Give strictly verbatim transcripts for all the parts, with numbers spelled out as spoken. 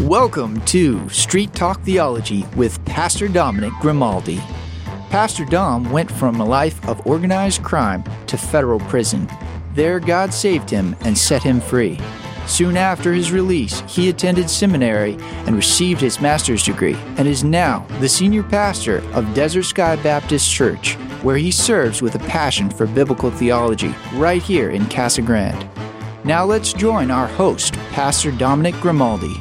Welcome to Street Talk Theology with Pastor Dominic Grimaldi. Pastor Dom went from a life of organized crime to federal prison. There, God saved him and set him free. Soon after his release, he attended seminary and received his master's degree and is now the senior pastor of Desert Sky Baptist Church, where he serves with a passion for biblical theology right here in Casa Grande. Now let's join our host, Pastor Dominic Grimaldi.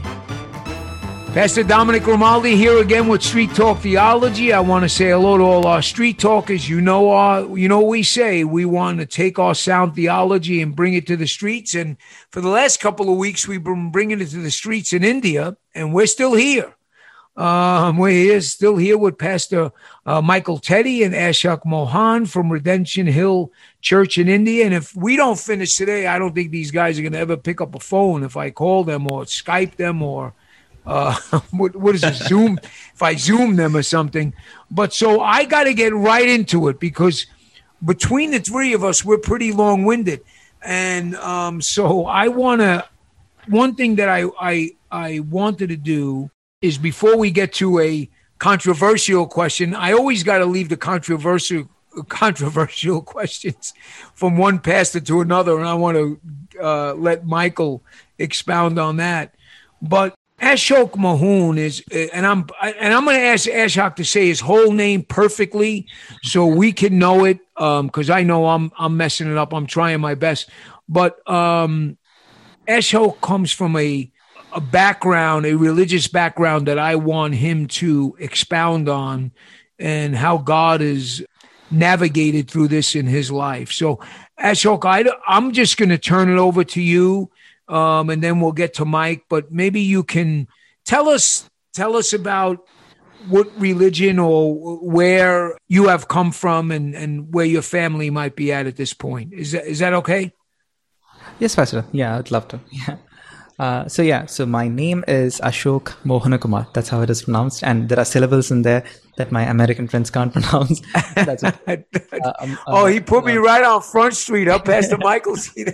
Pastor Dominic Grimaldi here again with Street Talk Theology. I want to say hello to all our street talkers. You know, our, you know what we say. We want to take our sound theology and bring it to the streets. And for the last couple of weeks, we've been bringing it to the streets in India, and we're still here. Um, we're here, still here with Pastor uh, Michael Teddy and Ashok Mohan from Redemption Hill Church in India. And if we don't finish today, I don't think these guys are going to ever pick up a phone if I call them or Skype them or Uh, what, what is it, Zoom? If I Zoom them or something. But so I got to get right into it because between the three of us, we're pretty long-winded. And um, so I want to, one thing that I, I, I wanted to do is before we get to a controversial question, I always got to leave the controversial controversial questions from one pastor to another. And I want to uh, let Michael expound on that. But Ashok Mohan is, and I'm and I'm going to ask Ashok to say his whole name perfectly so we can know it, because um, I know I'm I'm messing it up. I'm trying my best, but um, Ashok comes from a a background, a religious background that I want him to expound on, and how God has navigated through this in his life. So, Ashok, I, I'm just going to turn it over to you. Um, and then we'll get to Mike, but maybe you can tell us tell us about what religion or where you have come from and, and where your family might be at at this point. Is that is that okay? Yes, Pastor. Yeah, I'd love to. Yeah. Uh, so yeah, so my name is Ashok Mohanakumar. That's how it is pronounced, and there are syllables in there that my American friends can't pronounce. That's it. Uh, um, oh, he put uh, me right on Front Street, up past the Michael seat.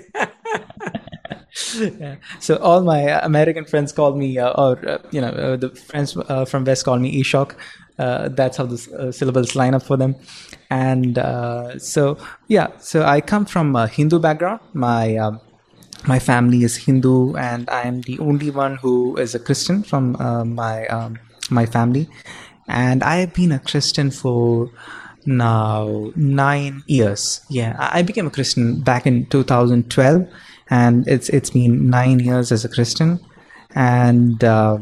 Yeah. So all my American friends call me, uh, or uh, you know, uh, the friends uh, from West call me Ashok. Uh, that's how the uh, syllables line up for them. And uh, so yeah, so I come from a Hindu background. My um, my family is Hindu, and I am the only one who is a Christian from uh, my um, my family. And I have been a Christian for now nine years. Yeah, I became a Christian back in two thousand twelve. And it's it's been nine years as a Christian, and uh,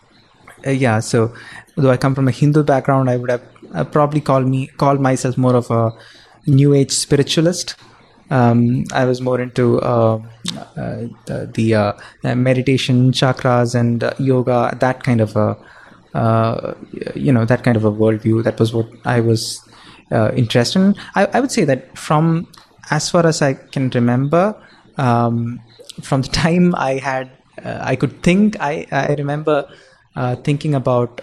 yeah. So, though I come from a Hindu background, I would have uh, probably called me called myself more of a New Age spiritualist. Um, I was more into uh, uh, the, the uh, meditation, chakras, and uh, yoga. That kind of a uh, you know that kind of a worldview. That was what I was uh, interested in. I, I would say that from as far as I can remember. Um, from the time I had, uh, I could think, I, I remember uh, thinking about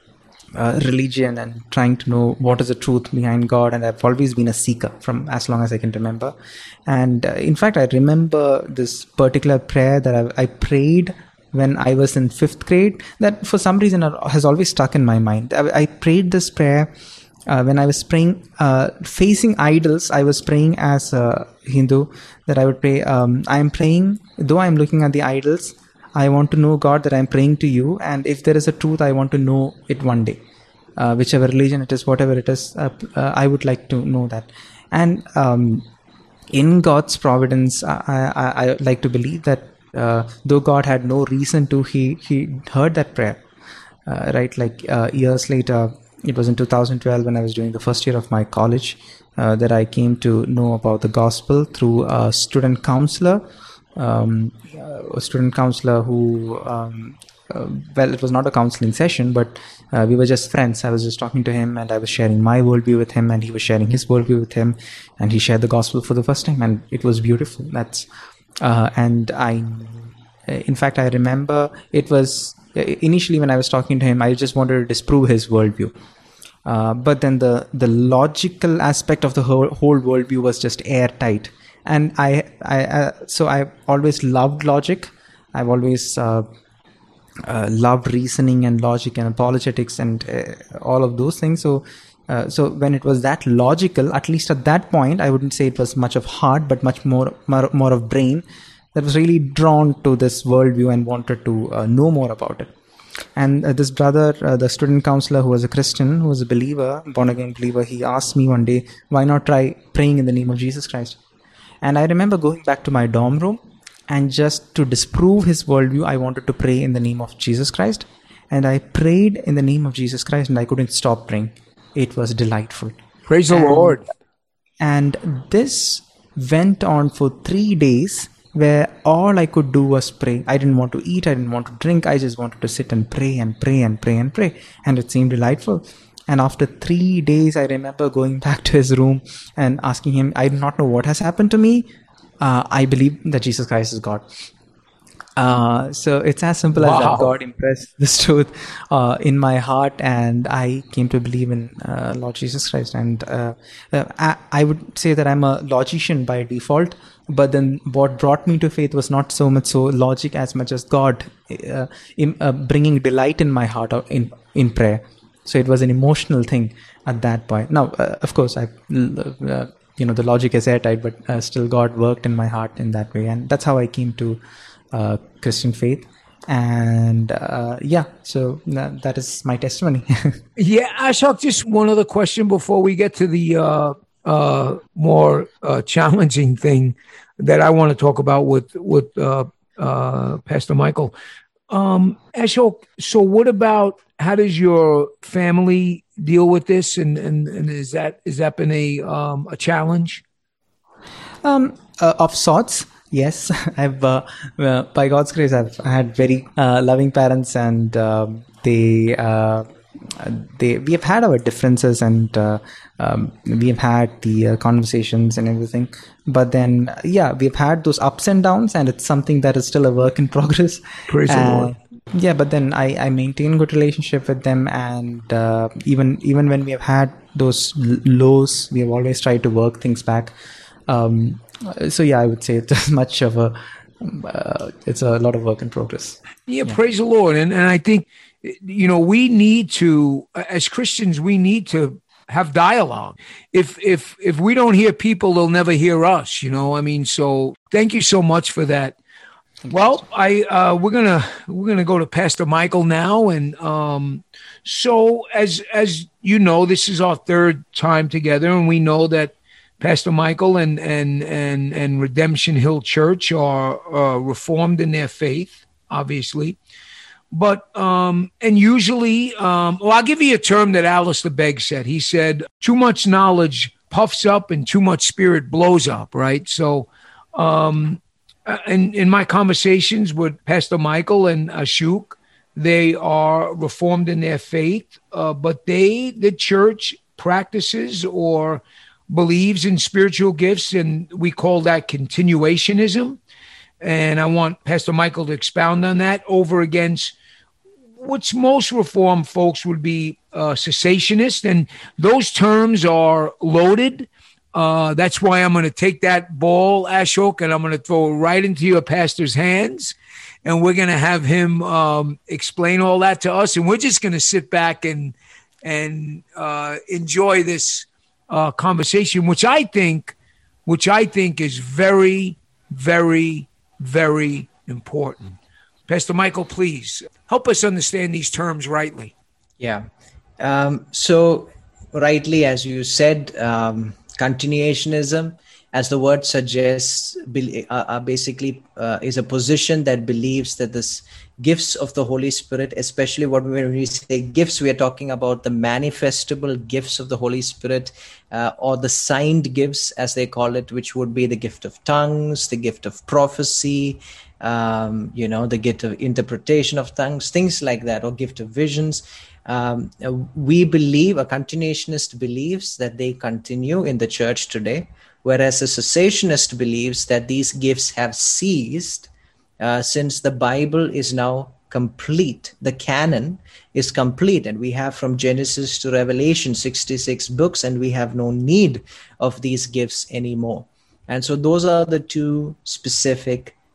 uh, religion and trying to know what is the truth behind God. And I've always been a seeker from as long as I can remember. And uh, in fact, I remember this particular prayer that I, I prayed when I was in fifth grade that for some reason has always stuck in my mind. I, I prayed this prayer Uh, when I was praying, uh, facing idols. I was praying as a Hindu that I would pray, um, I am praying, though I am looking at the idols, I want to know, God, that I am praying to you. And if there is a truth, I want to know it one day. Uh, whichever religion it is, whatever it is, uh, uh, I would like to know that. And um, in God's providence, I, I, I like to believe that uh, though God had no reason to, he, he heard that prayer. Uh, right, like uh, years later, it was in two thousand twelve when I was doing the first year of my college uh, that I came to know about the gospel through a student counselor, um, a student counselor who, um, uh, well, it was not a counseling session, but uh, we were just friends. I was just talking to him and I was sharing my worldview with him and he was sharing his worldview with him and he shared the gospel for the first time and it was beautiful. That's, uh, and I, in fact, I remember it was, initially when I was talking to him, I just wanted to disprove his worldview. Uh, but then the, the logical aspect of the whole, whole worldview was just airtight. And I, I, uh, so I've always loved logic. I've always uh, uh, loved reasoning and logic and apologetics and uh, all of those things. So, uh, so when it was that logical, at least at that point, I wouldn't say it was much of heart, but much more, more, more of brain, that was really drawn to this worldview and wanted to uh, know more about it. And uh, this brother, uh, the student counselor who was a Christian, who was a believer, born again believer, he asked me one day, why not try praying in the name of Jesus Christ? And I remember going back to my dorm room, and just to disprove his worldview, I wanted to pray in the name of Jesus Christ. And I prayed in the name of Jesus Christ, and I couldn't stop praying. It was delightful. Praise the and, Lord. And this went on for three days, where all I could do was pray. I didn't want to eat, I didn't want to drink, I just wanted to sit and pray and pray and pray and pray. And it seemed delightful. And after three days, I remember going back to his room and asking him, I do not know what has happened to me. Uh, I believe that Jesus Christ is God. Uh, so it's as simple wow. as that. God impressed this truth uh, in my heart, and I came to believe in uh, Lord Jesus Christ. And uh, uh, I, I would say that I'm a logician by default, but then what brought me to faith was not so much so logic as much as God uh, in, uh, bringing delight in my heart in in prayer. So it was an emotional thing at that point. Now, uh, of course, I. Uh, you know, the logic is airtight, but uh, still God worked in my heart in that way. And that's how I came to uh, Christian faith. And uh, yeah, so that, that is my testimony. Yeah, Ashok, just one other question before we get to the uh, uh, more uh, challenging thing that I want to talk about with, with uh, uh, Pastor Michael. Um, Ashok, so what about, how does your family deal with this, and, and, and is that is that been a um, a challenge? Um, uh, of sorts, yes. I've uh, uh, by God's grace, I've had very uh, loving parents, and um, they uh, they we have had our differences, and uh, um, we have had the uh, conversations and everything. But then, yeah, we've had those ups and downs, and it's something that is still a work in progress. Praise uh, the Lord. Yeah, but then I, I maintain good relationship with them, and uh, even even when we have had those lows, we have always tried to work things back. Um, so yeah, I would say it's much of a uh, it's a lot of work in progress. Yeah, yeah. Praise the Lord, and and I think you know we need to, as Christians, we need to have dialogue. If if if we don't hear people, they'll never hear us. You know, I mean, so thank you so much for that. Well, I uh, we're gonna we're gonna go to Pastor Michael now, and um, so as as you know, this is our third time together, and we know that Pastor Michael and and and and Redemption Hill Church are uh, reformed in their faith, obviously, but um, and usually, um, well, I'll give you a term that Alistair Begg said. He said, "Too much knowledge puffs up, and too much spirit blows up." Right, so. Um, In, in my conversations with Pastor Michael and Ashok, they are reformed in their faith, uh, but they, the church practices or believes in spiritual gifts, and we call that continuationism. And I want Pastor Michael to expound on that over against what's most Reformed folks would be uh, cessationist, and those terms are loaded. Uh, that's why I'm going to take that ball, Ashok, and I'm going to throw it right into your pastor's hands. And we're going to have him um, explain all that to us. And we're just going to sit back and and uh, enjoy this uh, conversation, which I think, which I think is very, very, very important. Pastor Michael, please help us understand these terms rightly. Yeah. Um, so rightly, as you said, um, continuationism, as the word suggests, uh, basically uh, is a position that believes that this gifts of the Holy Spirit, especially what when we say gifts, we are talking about the manifestable gifts of the Holy Spirit, uh, or the signed gifts, as they call it, which would be the gift of tongues, the gift of prophecy, um, you know, the gift of interpretation of tongues, things like that, or gift of visions. Um, we believe, a continuationist believes that they continue in the church today, whereas a cessationist believes that these gifts have ceased uh, since the Bible is now complete. The canon is complete, and we have from Genesis to Revelation sixty-six books, and we have no need of these gifts anymore. And so those are the two specific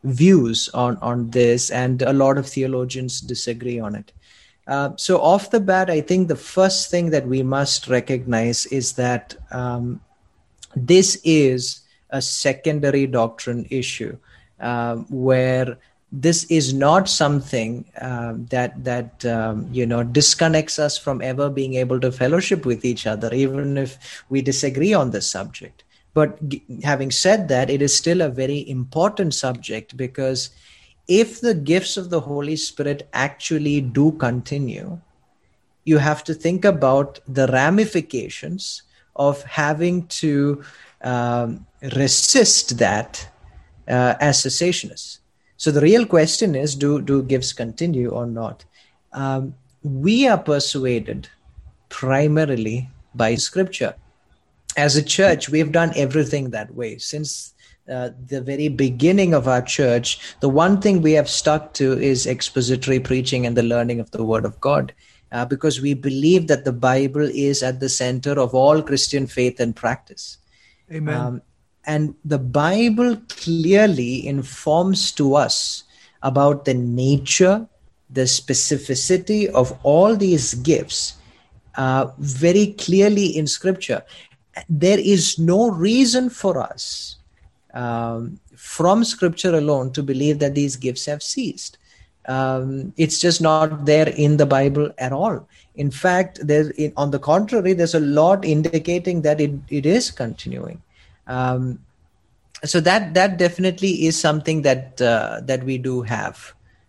views on, on this, and a lot of theologians disagree on it. Uh, so off the bat, I think the first thing that we must recognize is that um, this is a secondary doctrine issue, um, where this is not something um, that that um, you know disconnects us from ever being able to fellowship with each other, even if we disagree on this subject. But g- having said that, it is still a very important subject, because if the gifts of the Holy Spirit actually do continue, you have to think about the ramifications of having to um, resist that uh, as cessationists. So the real question is, do, do gifts continue or not? Um, we are persuaded primarily by Scripture. As a church, we've done everything that way. Since uh, the very beginning of our church, the one thing we have stuck to is expository preaching and the learning of the Word of God, uh, because we believe that the Bible is at the center of all Christian faith and practice. Amen. Um, and the Bible clearly informs to us about the nature, the specificity of all these gifts, uh, very clearly in Scripture. There is no reason for us um, from Scripture alone to believe that these gifts have ceased. Um, it's just not there in the Bible at all. In fact, there, in, on the contrary, there's a lot indicating that it, it is continuing. Um, so that that definitely is something that uh, that we do have.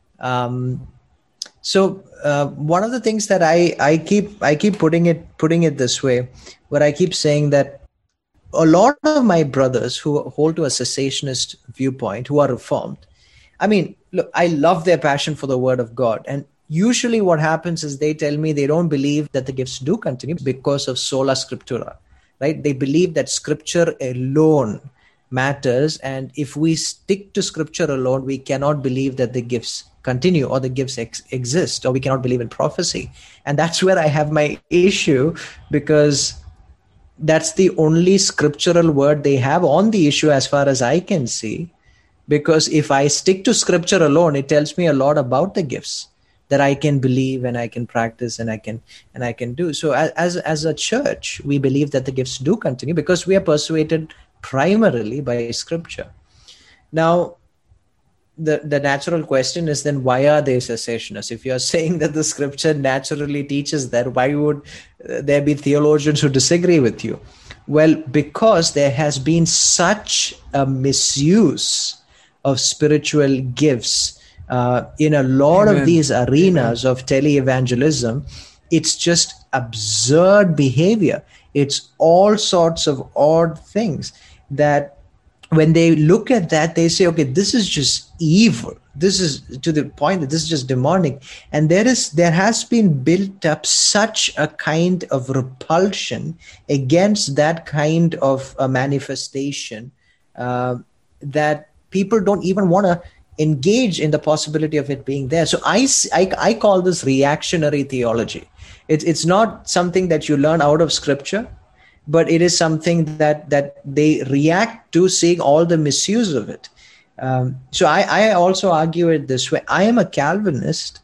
Um, so uh, one of the things that I, I keep I keep putting it putting it this way, where I keep saying that a lot of my brothers who hold to a cessationist viewpoint, who are Reformed, I mean, look, I love their passion for the Word of God, and usually what happens is they tell me they don't believe that the gifts do continue because of sola scriptura. Right? They believe that Scripture alone matters, and if we stick to Scripture alone, we cannot believe that the gifts continue or the gifts ex- exist, or we cannot believe in prophecy. And that's where I have my issue, because that's the only scriptural word they have on the issue as far as I can see. Because if I stick to Scripture alone, it tells me a lot about the gifts that I can believe and I can practice and I can and I can do. So as as a church, we believe that the gifts do continue because we are persuaded primarily by Scripture. Now, the, the natural question is then, why are they cessationists? If you're saying that the Scripture naturally teaches that, why would there be theologians who disagree with you? Well, because there has been such a misuse of spiritual gifts Uh, in a lot Amen. Of these arenas Amen. Of televangelism. It's just absurd behavior. It's all sorts of odd things that when they look at that, they say, okay, this is just evil. This is to the point that this is just demonic. And there is, there has been built up such a kind of repulsion against that kind of a manifestation uh, that people don't even want to engage in the possibility of it being there. So I, I, I call this reactionary theology. It's it's not something that you learn out of Scripture, but it is something that that they react to, seeing all the misuse of it. Um, so I, I also argue it this way. I am a Calvinist,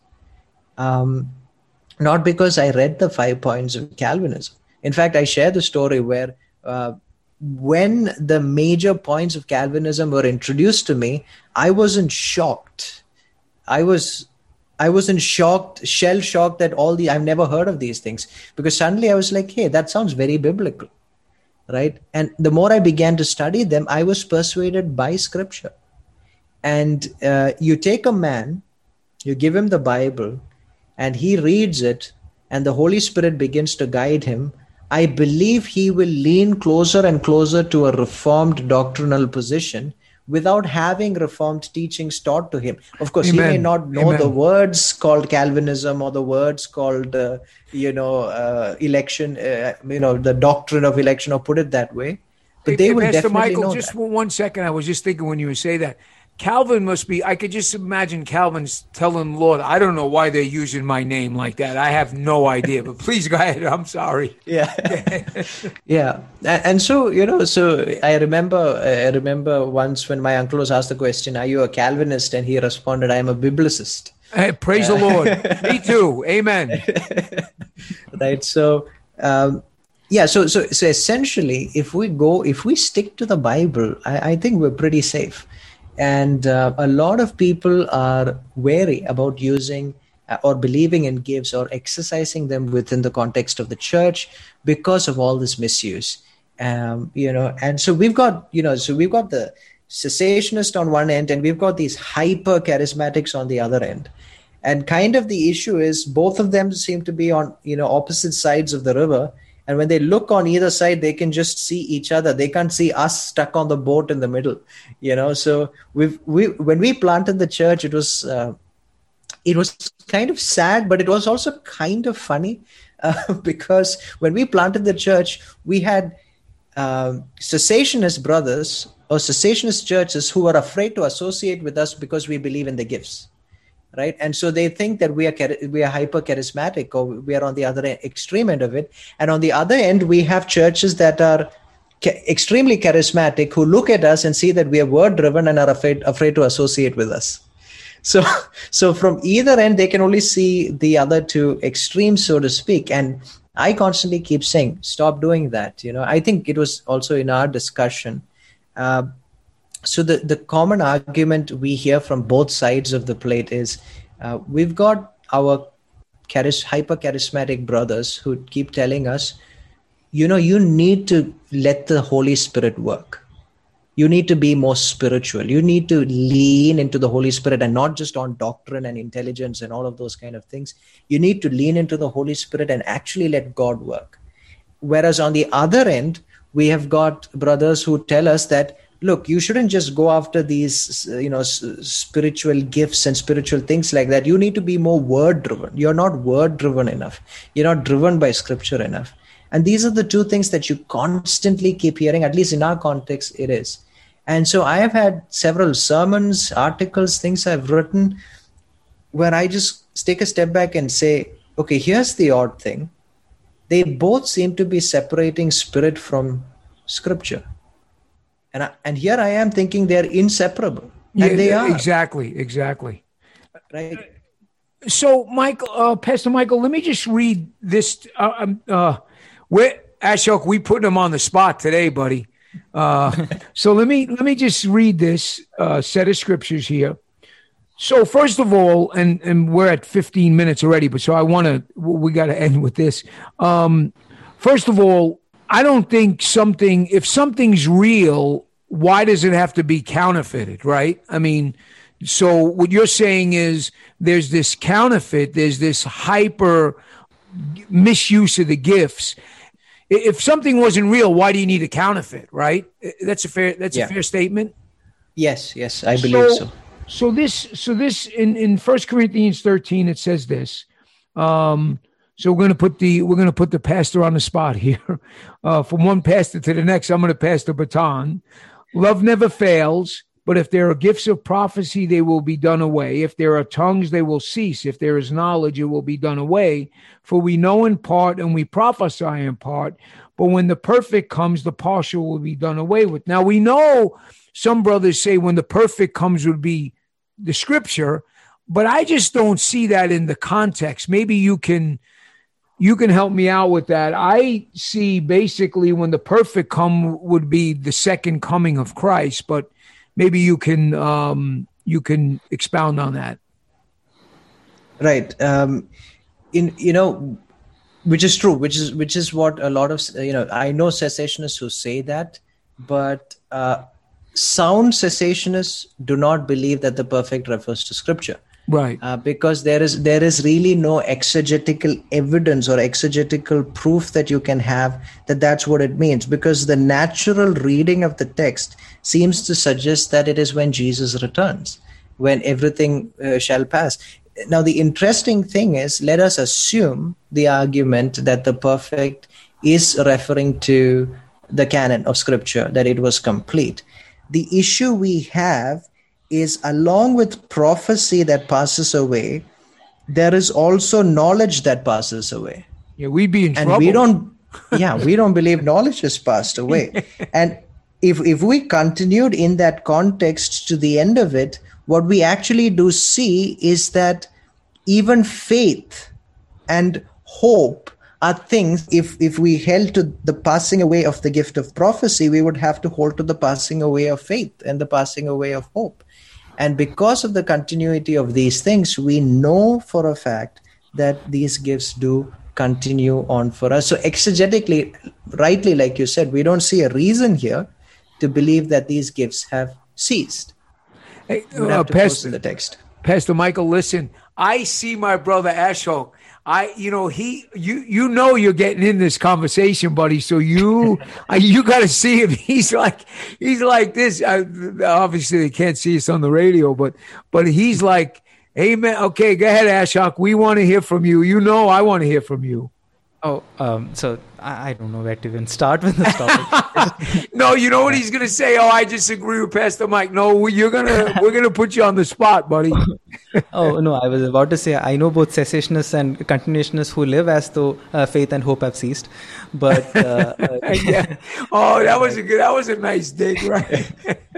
um, not because I read the five points of Calvinism. In fact, I share the story where uh, when the major points of Calvinism were introduced to me, I wasn't shocked. I was, I wasn't shocked, shell shocked that all the, I've never heard of these things, because suddenly I was like, hey, that sounds very biblical, right? And the more I began to study them, I was persuaded by Scripture. And uh, you take a man, you give him the Bible, and he reads it, and the Holy Spirit begins to guide him. I believe he will lean closer and closer to a Reformed doctrinal position without having Reformed teachings taught to him. Of course, Amen. He may not know Amen. The words called Calvinism or the words called, uh, you know, uh, election, uh, you know, the doctrine of election, or put it that way. But hey, they hey, will Pastor definitely Michael, know just that. one second. I was just thinking when you say that, Calvin must be, I could just imagine Calvin's telling Lord, I don't know why they're using my name like that. I have no idea, but please go ahead. I'm sorry. Yeah. Yeah. And so, you know, so I remember, I remember once when my uncle was asked the question, are you a Calvinist? And he responded, I am a biblicist. Hey, praise uh, the Lord. Me too. Amen. Right. So, um, yeah. So, so, so essentially, if we go, if we stick to the Bible, I, I think we're pretty safe. And uh, a lot of people are wary about using uh, or believing in gifts or exercising them within the context of the church because of all this misuse. Um, you know, and so we've got, you know, so we've got the cessationist on one end and we've got these hyper charismatics on the other end. And kind of the issue is both of them seem to be on, you know, opposite sides of the river. And when they look on either side, they can just see each other. They can't see us stuck on the boat in the middle, you know. So we've we when we planted the church, it was uh, it was kind of sad, but it was also kind of funny uh, because when we planted the church, we had uh, cessationist brothers or cessationist churches who were afraid to associate with us because we believe in the gifts. Right. And so they think that we are we are hyper charismatic or we are on the other extreme end of it. And on the other end, we have churches that are ca- extremely charismatic who look at us and see that we are word driven and are afraid afraid to associate with us. So so from either end, they can only see the other two extremes, so to speak. And I constantly keep saying, stop doing that. You know, I think it was also in our discussion. Uh, So the, the common argument we hear from both sides of the plate is uh, we've got our charis- hyper-charismatic brothers who keep telling us, you know, you need to let the Holy Spirit work. You need to be more spiritual. You need to lean into the Holy Spirit and not just on doctrine and intelligence and all of those kind of things. You need to lean into the Holy Spirit and actually let God work. Whereas on the other end, we have got brothers who tell us that, look, you shouldn't just go after these, you know, s- spiritual gifts and spiritual things like that. You need to be more word driven. You're not word driven enough. You're not driven by scripture enough. And these are the two things that you constantly keep hearing, at least in our context, it is. And so I have had several sermons, articles, things I've written where I just take a step back and say, okay, here's the odd thing. They both seem to be separating spirit from scripture. And I, and here I am thinking they're inseparable. And yeah, they are. Exactly, exactly. Right. So, Michael, uh, Pastor Michael, let me just read this. Uh, uh, we're, Ashok, we put him on the spot today, buddy. Uh, so let me let me just read this uh, set of scriptures here. So first of all, and, and we're at fifteen minutes already, but so I want to, we got to end with this. Um, first of all, I don't think something, if something's real, why does it have to be counterfeited, right? I mean, so what you're saying is there's this counterfeit, there's this hyper misuse of the gifts. If something wasn't real, why do you need a counterfeit, right? That's a fair, that's yeah. a fair statement. Yes, yes, I believe so. So, so this, so this in, in First Corinthians thirteen, it says this, um, So we're going to put the we're going to put the pastor on the spot here. Uh, from one pastor to the next, I'm going to pass the baton. Love never fails, but if there are gifts of prophecy, they will be done away. If there are tongues, they will cease. If there is knowledge, it will be done away. For we know in part and we prophesy in part, but when the perfect comes, the partial will be done away with. Now we know some brothers say when the perfect comes would be the scripture, but I just don't see that in the context. Maybe you can you can help me out with that. I see basically when the perfect come would be the second coming of Christ, but maybe you can um, you can expound on that. Right. Um, in you know, which is true. Which is which is what a lot of you know. I know cessationists who say that, but uh, sound cessationists do not believe that the perfect refers to Scripture. Right. Uh, because there is there is really no exegetical evidence or exegetical proof that you can have that that's what it means, because the natural reading of the text seems to suggest that it is when Jesus returns, when everything uh, shall pass. Now, the interesting thing is, let us assume the argument that the perfect is referring to the canon of Scripture, that it was complete. The issue we have is along with prophecy that passes away, there is also knowledge that passes away. Yeah, we'd be in and trouble. we don't, yeah, we don't believe knowledge has passed away. And if if we continued in that context to the end of it, what we actually do see is that even faith and hope are things, if, if we held to the passing away of the gift of prophecy, we would have to hold to the passing away of faith and the passing away of hope. And because of the continuity of these things, we know for a fact that these gifts do continue on for us. So exegetically, rightly, like you said, we don't see a reason here to believe that these gifts have ceased. Hey, we would uh, have to Pastor, post the text. Pastor Michael, listen, I see my brother Ashok. I, you know, he, you, you know, you're getting in this conversation, buddy. So you, I, you got to see him. He's like, he's like this. I, obviously, they can't see us on the radio, but, but he's like, hey, man, okay, go ahead, Ashok. We want to hear from you. You know, I want to hear from you. Oh, um, so I, I don't know where to even start with this topic. No, you know what he's gonna say? Oh, I disagree with Pastor Mike. No, you're gonna we're gonna put you on the spot, buddy. Oh no, I was about to say I know both cessationists and continuationists who live as though uh, faith and hope have ceased, but uh, uh, yeah. Oh, that was a good. That was a nice dig, right?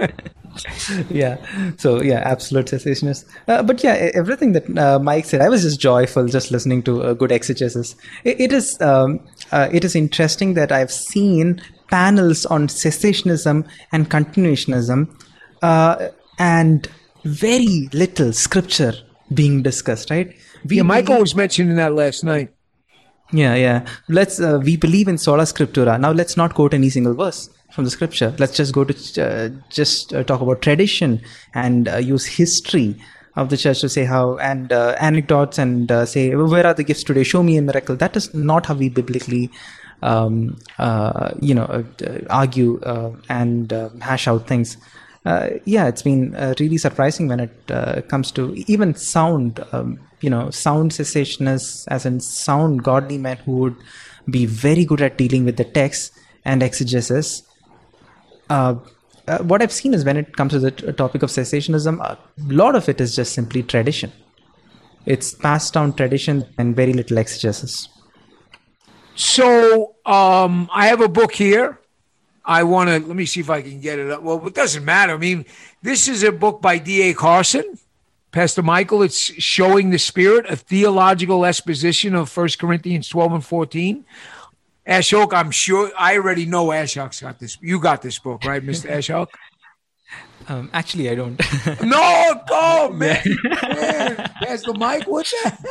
Yeah, so yeah, absolute cessationist. Uh, but yeah, everything that uh, Mike said, I was just joyful just listening to a good exegesis. It, it is um, uh, it is interesting that I've seen panels on cessationism and continuationism, uh, and very little scripture being discussed. Right? We yeah, Michael was mentioning that last night. Yeah, yeah. Let's uh, we believe in sola scriptura. Now let's not quote any single verse from the scripture. Let's just go to uh, just uh, talk about tradition and uh, use history of the church to say how, and uh, anecdotes, and uh, say, where are the gifts today? Show me a miracle. That is not how we biblically, um, uh, you know, uh, argue uh, and uh, hash out things. Uh, yeah, it's been uh, really surprising when it uh, comes to even sound, um, you know, sound cessationists, as in sound godly men who would be very good at dealing with the text and exegesis. Uh, uh, what I've seen is when it comes to the t- topic of cessationism, a lot of it is just simply tradition. It's passed down tradition and very little exegesis. So um, I have a book here. I want to, let me see if I can get it up. Well, it doesn't matter. I mean, this is a book by D A Carson, Pastor Michael. It's Showing the Spirit, a theological exposition of First Corinthians twelve and fourteen. Ashok, I'm sure, I already know Ashok's got this. You got this book, right, Mister Ashok? Um, actually, I don't. No, oh, man. man. Pastor Mike, what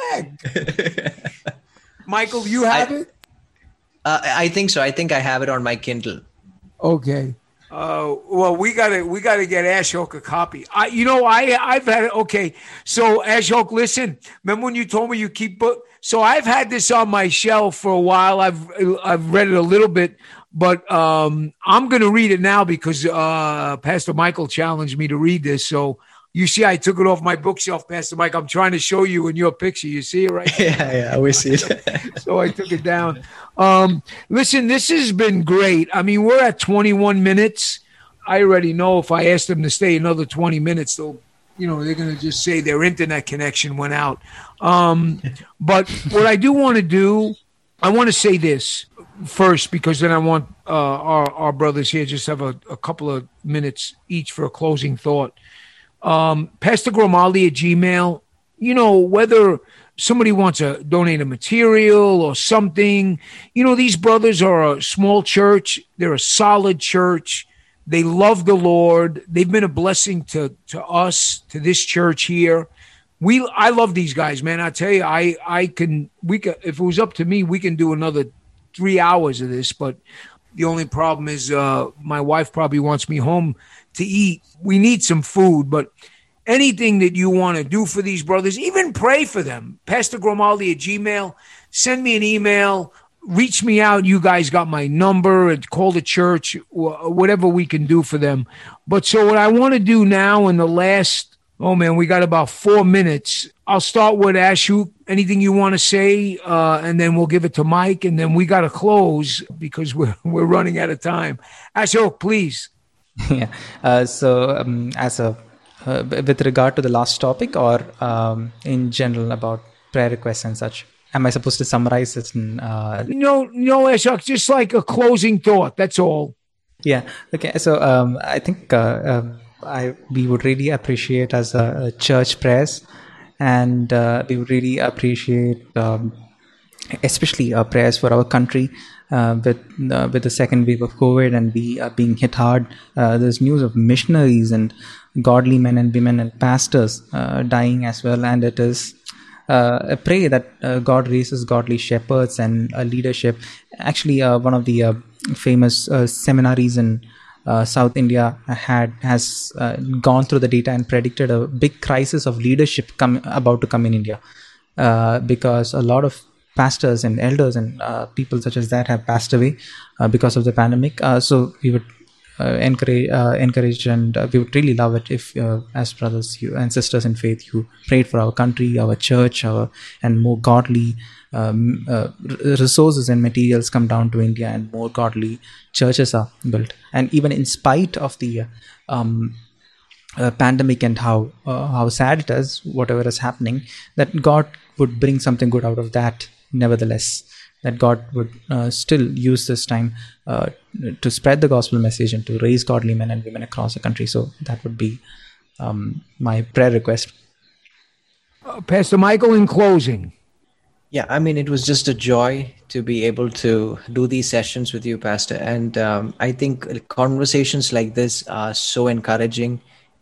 the heck? Michael, you have I, it? Uh, I think so. I think I have it on my Kindle. Okay. Uh, well, we gotta we gotta get Ashok a copy. I, you know, I I've had it. Okay, so Ashok, listen. Remember when you told me you keep book? So I've had this on my shelf for a while. I've I've read it a little bit, but um, I'm gonna read it now because uh, Pastor Michael challenged me to read this. So you see, I took it off my bookshelf, Pastor Mike. I'm trying to show you in your picture. You see it right? Yeah, yeah, we see it. So I took it down. Um, listen, this has been great. I mean, we're at twenty-one minutes. I already know if I ask them to stay another twenty minutes, they'll, you know, they're going to just say their internet connection went out. Um, but what I do want to do, I want to say this first, because then I want uh, our, our brothers here just have a, a couple of minutes each for a closing thought. Um, Pastor Grimaldi at Gmail, you know, whether somebody wants to donate a material or something, you know, these brothers are a small church. They're a solid church. They love the Lord. They've been a blessing to, to us, to this church here. We, I love these guys, man. I tell you, I, I can, we can, if it was up to me, we can do another three hours of this, but the only problem is, uh, my wife probably wants me home to eat. We need some food, but anything that you want to do for these brothers, even pray for them. Pastor Grimaldi at Gmail, send me an email, reach me out. You guys got my number, and call the church, whatever we can do for them. But so what I want to do now in the last, oh man, we got about four minutes. I'll start with Ashok. Anything you want to say, uh, and then we'll give it to Mike, and then we got to close because we're we're running out of time. Ashok, please. Yeah. Uh, so um, as a uh, with regard to the last topic, or um, in general about prayer requests and such? Am I supposed to summarize it? In, uh... No, no, Ashok, just like a closing thought. That's all. Yeah. Okay. So um, I think uh, um, I we would really appreciate as a, a church prayers, and uh, we would really appreciate, um, especially uh, prayers for our country uh, with uh, with the second wave of COVID, and we are being hit hard. Uh, there's news of missionaries and godly men and women and pastors uh, dying as well, and it is. Uh, I pray that uh, God raises godly shepherds and uh, leadership. Actually, uh, one of the uh, famous uh, seminaries in uh, South India had has uh, gone through the data and predicted a big crisis of leadership come, about to come in India, uh, because a lot of pastors and elders and uh, people such as that have passed away uh, because of the pandemic. Uh, so we would uh, encourage, uh, encourage, and uh, we would really love it if, uh, as brothers you, and sisters in faith, you prayed for our country, our church, our and more godly um, uh, resources and materials come down to India, and more godly churches are built. And even in spite of the um, uh, pandemic and how uh, how sad it is, whatever is happening, that God would bring something good out of that. Nevertheless, that God would uh, still use this time uh, to spread the gospel message and to raise godly men and women across the country. So that would be um, my prayer request. Uh, Pastor Michael, in closing. Yeah, I mean, it was just a joy to be able to do these sessions with you, Pastor. And um, I think conversations like this are so encouraging.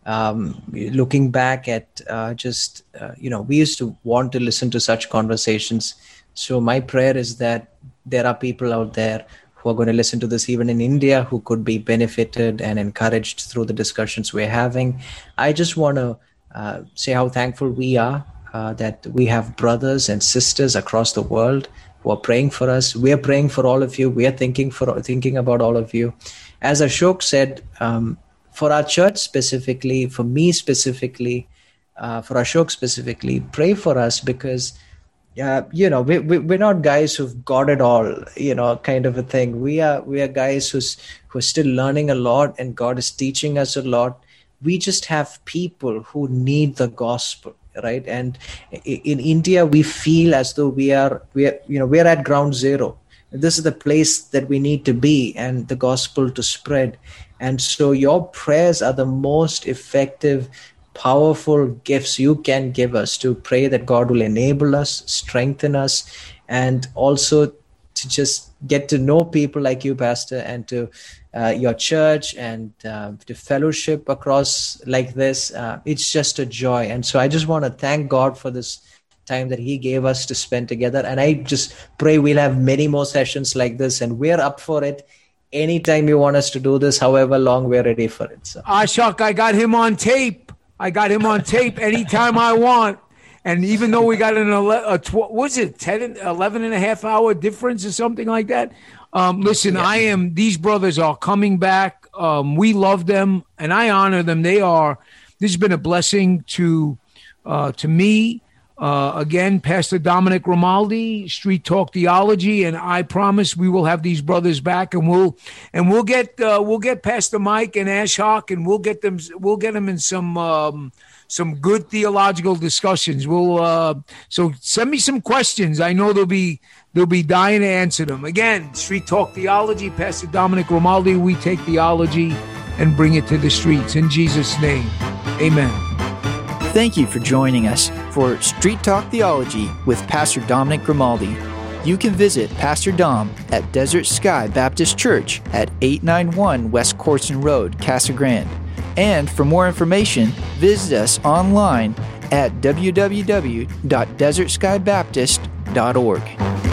Um, looking back at uh, just, uh, you know, we used to want to listen to such conversations. So my prayer is that there are people out there who are going to listen to this, even in India, who could be benefited and encouraged through the discussions we're having. I just want to uh, say how thankful we are uh, that we have brothers and sisters across the world who are praying for us. We are praying for all of you. We are thinking for thinking about all of you. As Ashok said, um, for our church specifically, for me specifically, uh, for Ashok specifically, pray for us, because Uh, you know, we, we, we're not guys who've got it all, you know, kind of a thing. We are we are guys who's who are still learning a lot, and God is teaching us a lot. We just have people who need the gospel, right? And in India, we feel as though we are we are you know we're at ground zero. This is the place that we need to be, and the gospel to spread. And so your prayers are the most effective, powerful gifts you can give us to pray that God will enable us, strengthen us, and also to just get to know people like you, Pastor, and to uh, your church, and uh, to fellowship across like this. Uh, it's just a joy. And so I just want to thank God for this time that he gave us to spend together. And I just pray we'll have many more sessions like this, and we're up for it. Anytime you want us to do this, however long, we're ready for it. So. Ashok, I got him on tape. I got him on tape anytime I want. And even though we got an eleven, a twelve, was it ten, eleven and a half hour difference or something like that? Um, listen, yeah. I am, these brothers are coming back. Um, we love them and I honor them. They are, this has been a blessing to, uh, to me. Uh, again, Pastor Dominic Grimaldi, Street Talk Theology, and I promise we will have these brothers back, and we'll and we'll get uh, we'll get Pastor Mike and Ashok, and we'll get them we'll get them in some um, some good theological discussions. We'll uh, so send me some questions. I know they'll be they'll be dying to answer them. Again, Street Talk Theology, Pastor Dominic Grimaldi. We take theology and bring it to the streets in Jesus' name. Amen. Thank you for joining us for Street Talk Theology with Pastor Dominic Grimaldi. You can visit Pastor Dom at Desert Sky Baptist Church at eight ninety-one West Corson Road, Casa Grande. And for more information, visit us online at w w w dot desert sky baptist dot org.